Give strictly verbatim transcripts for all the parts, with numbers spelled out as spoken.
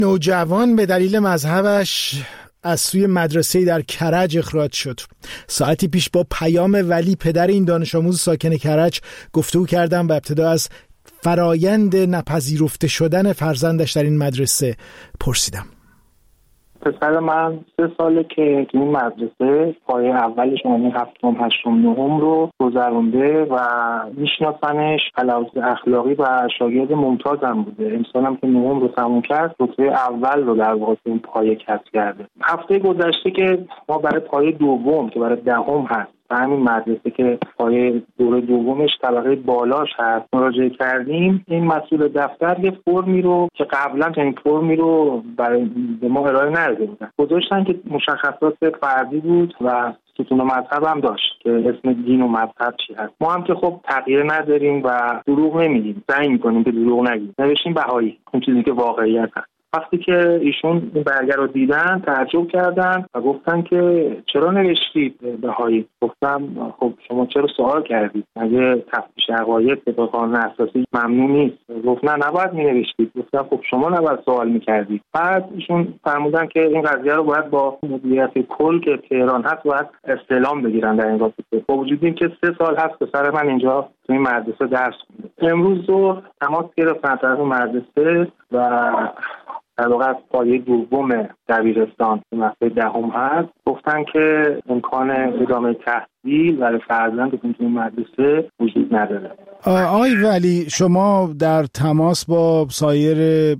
نوجوان به دلیل مذهبش از سوی مدرسه در کرج اخراج شد. ساعتی پیش با پیام ولی پدر این دانش آموز ساکن کرج گفتگو کردم و ابتدا از فرایند نپذیرفته شدن فرزندش در این مدرسه پرسیدم. پسر من سه ساله که تو این مدرسه پایه اولش یعنی هفتم هشتم نهم رو گذرونده و میشناسنش علاوه اخلاقی و شاگرد ممتازم بوده. امسال هم که نهم رو تموم کرد رتبه اول رو در واقع این پایه کسب کرده. هفته گذشته که ما برای پایه دوم که برای دهم هست و همین مدرسه که پایه دوره دومش طبقه بالاش هست مراجعه کردیم، این مسئول دفتر یه فرمی رو که قبلا این فرمی رو برای به ما ارائه نداده بودن گذاشتن که مشخصات فردی بود و ستون مذهب هم داشت که اسم دین و مذهب چی هست. ما هم که خب تغییر نداریم و دروغ نمیگیم، سعی میکنیم که دروغ نگیم، نوشتیم بهایی، اون چیزی که واقعیت هست. وقتی که ایشون این برگه رو دیدن تعجب کردن و گفتن که چرا نوشتید بهایی؟ گفتم خب شما چرا سوال کردید؟ مگه تفتیش عقاید به قانون اساسی ممنوع نیست؟ گفت نه نباید می نوشتید. گفتم خب شما نباید سوال میکردید. بعد ایشون فرمودن که این قضیه رو باید با مدیریت کل که تهران هست باید استعلام بگیرن در این رابطه. با وجود اینکه سه سال هست پسر من اینجا تو این مدرسه درس میده. امروز ظهر تماس گرفتن طرف مدرسه و در واقع از پایه دوم دبیرستان که مقطع دهم هست گفتن که امکان ادامه تحصیل برای فرزندتون تو این مدرسه وجود نداره. آقای ولی شما در تماس با سایر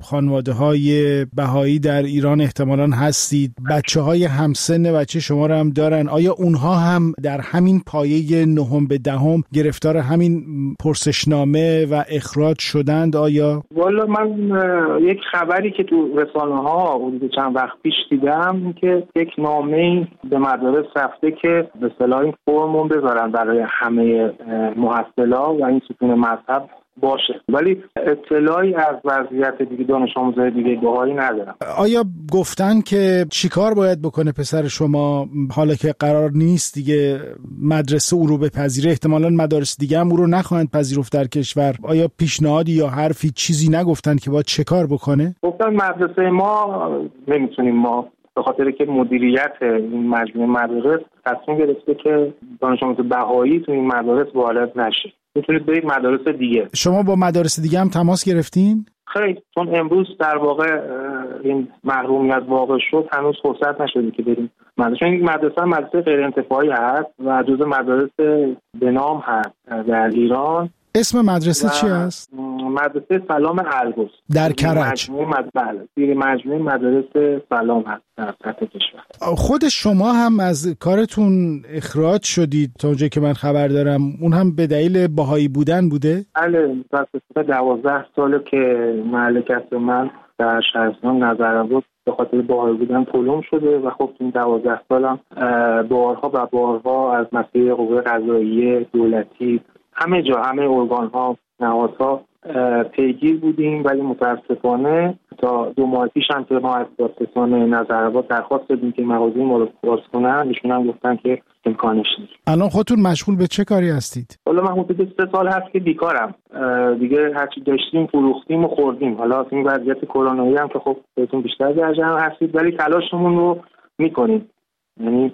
خانواده‌های بهایی در ایران احتمالاً هستید. بچه‌های همسن بچه شما رو هم دارن. آیا اونها هم در همین پایه نهم به دهم گرفتار همین پرسشنامه و اخراج شدند؟ آیا والا من یک خبری که تو رسانه‌ها حدود چند وقت پیش دیدم که یک نامه‌ای به مدارس رفته که به اصطلاح این فرمون بذارن برای همه محصلا و این ستون مذهب باشه، ولی اطلاعی از وضعیت دیگه دانش آموزای دیگه بهایی ندارم. آیا گفتن که چیکار باید بکنه پسر شما حالا که قرار نیست دیگه مدرسه او رو بپذیره، احتمالاً مدارس دیگه هم او رو نخواهند پذیرفت در کشور؟ آیا پیشنهادی یا حرفی چیزی نگفتن که باید چه کار بکنه؟ گفتن مدرسه ما نمیتونیم، ما به خاطر که مدیریت این مجموعه مدارس تصمیم گرفته که دانش آموز بهایی تو این مدارس وارد نشه، میتونید برید مدارس دیگه. شما با مدارس دیگه هم تماس گرفتین؟ خیلی، چون امروز در واقع این محرومیت واقع شد هنوز فرصت نشده که بریم مدرسه. این مدرسه مدرسه غیر انتفاعی هست و جزو مدارس به نام هست در ایران. اسم مدرسه چی است؟ مدرسه سلام الگوز در کرج. مجموعه مدرسه زیر مجموعه مدارس سلام هست در سطح کشور. خود شما هم از کارتون اخراج شدید تا اونجایی که من خبر دارم، اون هم به دلیل بهایی بودن بوده؟ بله، تقریبا دوازده ساله که مملکت من در شهرستان نظرآباد به خاطر بهایی بودن پلم شده و خب این دوازده سالم بارها و بارها از مسئله قوه قضاییه دولتی همه جا همه ارگان‌ها نهادها پیگیر بودیم، ولی متاسفانه تا دو ماه پیش هم که ما از دادستان نظرآباد درخواست دادیم که مغازه ما رو باز کنن، ایشون هم گفتن که امکانش نیست. الان خودتون مشغول به چه کاری هستید؟ حالا من حدود سه سال هست که بیکارم، دیگه هرچی داشتیم فروختیم و خوردیم. حالا این وضعیت کرونایی هم که خب بهتون بیشتر در جمع هستید، ولی تلاشمون رو میکنیم، یعنی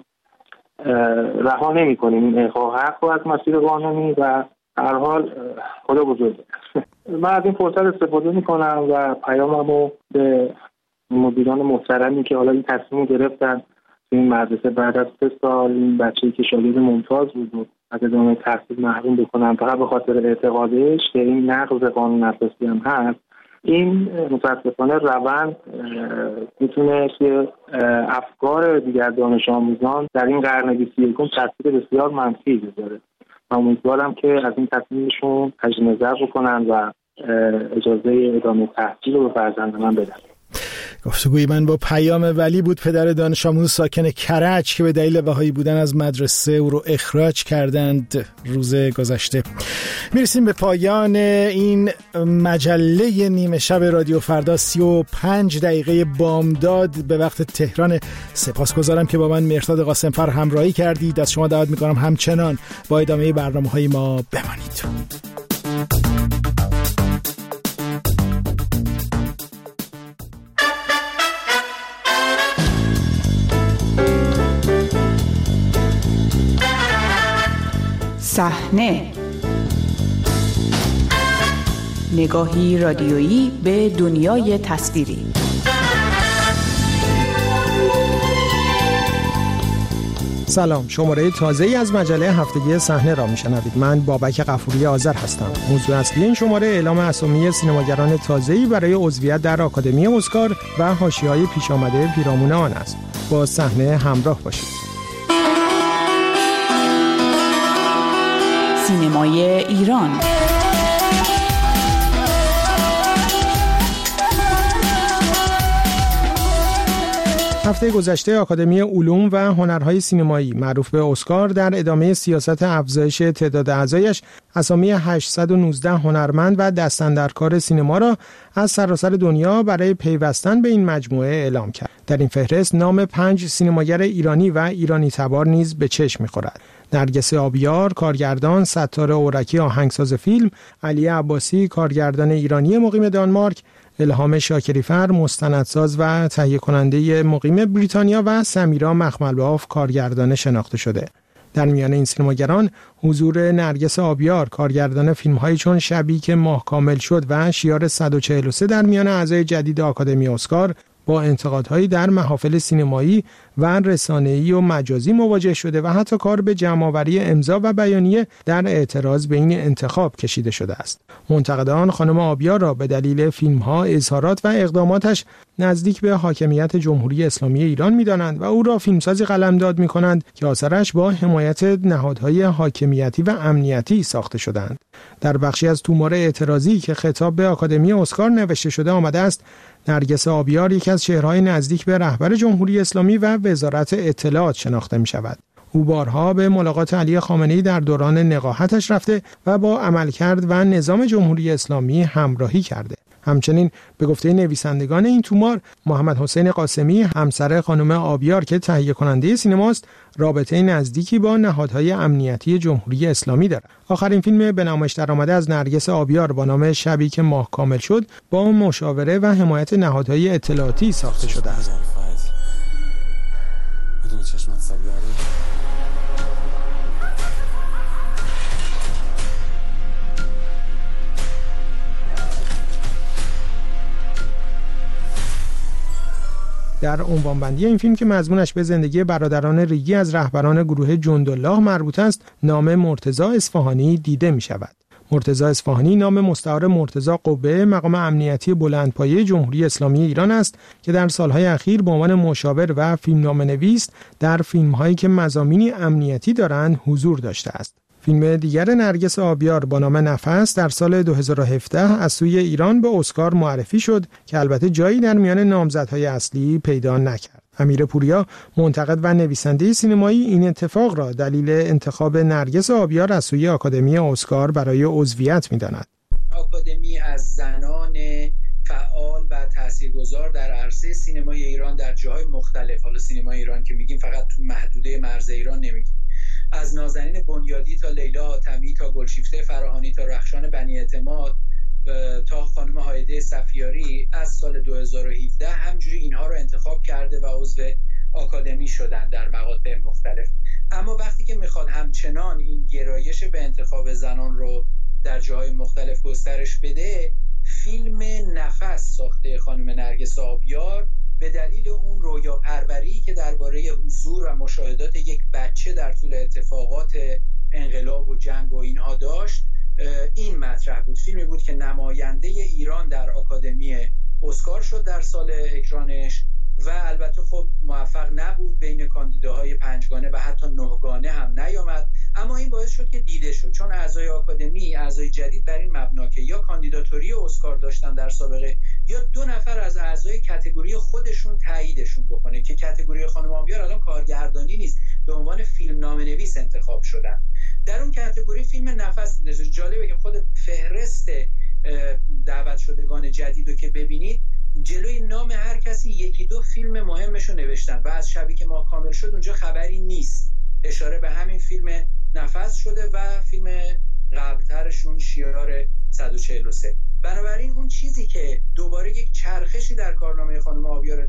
رها نمی‌کنیم این احقاق حق رو از مسیر قانونی و هر حال خدا بزرگه. من از این فرصت استفاده میکنم و پیاممو به مدیران محترمی که حالا این تصمیم گرفتن این مدرسه بعد از سه سال این بچه‌ای که شاگرد ممتاز بود و از ادامه تحصیل محروم بکنن فقط به خاطر اعتقادش که این نقض قانون اساسی هم هست، این متاسفانه روند میتونه که افکار دیگر دانش آموزان در این قرن بیست و یکم تاثیر بسیار منفی بذاره. من امیدوارم که از این تصمیمشون تجدید نظر بکنن و اجازه ادامه تحصیل رو به فرزند من بدن. گفتگوی من با پیام ولی بود، پدر دانش آموز ساکن کرج که به دلیل بهایی بودن از مدرسه او رو اخراج کردند روز گذشته. میرسیم به پایان این مجله نیمه شب رادیو فردا. سی و پنج دقیقه بامداد به وقت تهران. سپاسگزارم که با من مهرداد قاسمفر همراهی کردید. از شما دعوت میکنم همچنان با ادامه برنامه‌های ما بمانید. صحنه، نگاهی رادیویی به دنیای تصویری. سلام، شماره تازه‌ای از مجله هفتگی صحنه را میشنوید. من بابک غفوری آذر هستم. موضوع اصلی این شماره اعلام اسامی سینماگران تازه‌ای برای عضویت در آکادمی اسکار و حاشیه‌های پیش آمده پیرامون آن است. با صحنه همراه باشید. سینمای ایران. هفته گذشته آکادمی علوم و هنرهای سینمایی معروف به اسکار در ادامه سیاست افزایش تعداد اعضایش اسامی هشتصد و نوزده هنرمند و دستاندرکار سینما را از سراسر دنیا برای پیوستن به این مجموعه اعلام کرد. در این فهرست نام پنج سینماگر ایرانی و ایرانی تبار نیز به چشم می‌خورد. نرگس آبیار، کارگردان، ستاره اورکی آهنگساز فیلم، علی عباسی، کارگردان ایرانی مقیم دانمارک، الهام شاکری‌فر، مستندساز و تهیه کننده مقیم بریتانیا و سمیرا مخملباف، کارگردان شناخته شده. در میان این سینماگران حضور نرگس آبیار، کارگردان فیلم‌هایی چون شبی که ماه کامل شد و شیار صد و چهل و سه در میان اعضای جدید آکادمی اسکار با انتقادهایی در محافل سینمایی و رسانه‌ای و مجازی مواجه شده و حتی کار به جمع‌آوری امضا و بیانیه در اعتراض به این انتخاب کشیده شده است. منتقدان خانم آبیار را به دلیل فیلم‌ها، اظهارات و اقداماتش نزدیک به حاکمیت جمهوری اسلامی ایران می‌دانند و او را فیلمسازی قلمداد می‌کنند که آثارش با حمایت نهادهای حاکمیتی و امنیتی ساخته شده‌اند. در بخشی از تومار اعتراضی که خطاب به آکادمی اسکار نوشته شده آمده است: نرگس آبیار یک از چهره‌های نزدیک به رهبر جمهوری اسلامی و وزارت اطلاعات شناخته می‌شود. او بارها به ملاقات علی خامنه‌ای در دوران نقاهتش رفته و با عملکرد و نظام جمهوری اسلامی همراهی کرده. همچنین به گفته نویسندگان این تومار، محمد حسین قاسمی، همسر خانم آبیار که تهیه کننده سینماست، رابطه نزدیکی با نهادهای امنیتی جمهوری اسلامی دارد. آخرین فیلم به نمایش درآمده از نرگس آبیار با نام شبی که ماه کامل شد با مشاوره و حمایت نهادهای اطلاعاتی ساخته شده است. در عنوانبندی این فیلم که مضمونش به زندگی برادران ریگی از رهبران گروه جندالله مربوط است، نام مرتضی اصفهانی دیده می شود. مرتضی اصفهانی نام مستعار مرتضی قبه، مقام امنیتی بلندپایه جمهوری اسلامی ایران است که در سالهای اخیر به عنوان مشاور و فیلمنامه‌نویس در فیلم‌هایی که مضامینی امنیتی دارند حضور داشته است. فیلم دیگر نرگس آبیار با نام نفس در سال دو هزار و هفده از سوی ایران به اسکار معرفی شد که البته جایی در میان نامزدهای اصلی پیدا نکرد. امیر پوریا، منتقد و نویسنده سینمایی، این اتفاق را دلیل انتخاب نرگس آبیار از سوی آکادمی اسکار برای عضویت می‌داند. آکادمی از زنان فعال و تاثیرگذار در عرصه سینمای ایران در جاهای مختلف، حالا سینمای ایران که میگیم فقط تو محدوده مرز ایران نمیگیم، از نازنین بنیادی تا لیلا حاتمی تا گلشیفته فراهانی تا رخشان بنی اعتماد تا خانم هایده صفیاری از سال دو هزار و هفده همجوری اینها رو انتخاب کرده و عضو آکادمی شدن در مقاطع مختلف. اما وقتی که میخواد همچنان این گرایش به انتخاب زنان رو در جاهای مختلف گسترش بده، فیلم نفس ساخته خانم نرگس آبیار به دلیل اون رویا پروری که درباره حضور و مشاهدات یک بچه در طول اتفاقات انقلاب و جنگ و اینها داشت، این مطرح بود. فیلمی بود که نماینده ایران در آکادمی اسکار شد در سال اکرانش و البته خب موفق نبود، بین کاندیداهای پنجگانه و حتی نهگانه هم نیامد، اما این باعث شد که دیده شد، چون اعضای آکادمی، اعضای جدید بر این مبنا که یا کاندیداتوری اسکار داشتن در سابقه یا دو نفر از اعضای کاتگوری خودشون تاییدشون بکنه، که کاتگوری خانم آبیار الان کارگردانی نیست، به عنوان فیلمنامه‌نویس انتخاب شدن. در اون کاتگوری فیلم نفس دیده. جالبه که خود فهرست دعوت شدگان جدیدو که ببینید جلوی نام هر کسی یکی دو فیلم مهمشو نوشتن و از شبی که ماه کامل شد اونجا خبری نیست. اشاره به همین فیلم نفس شده و فیلم قبلترشون شیار صد و چهل و سه. بنابراین اون چیزی که دوباره یک چرخشی در کارنامه خانم آبیار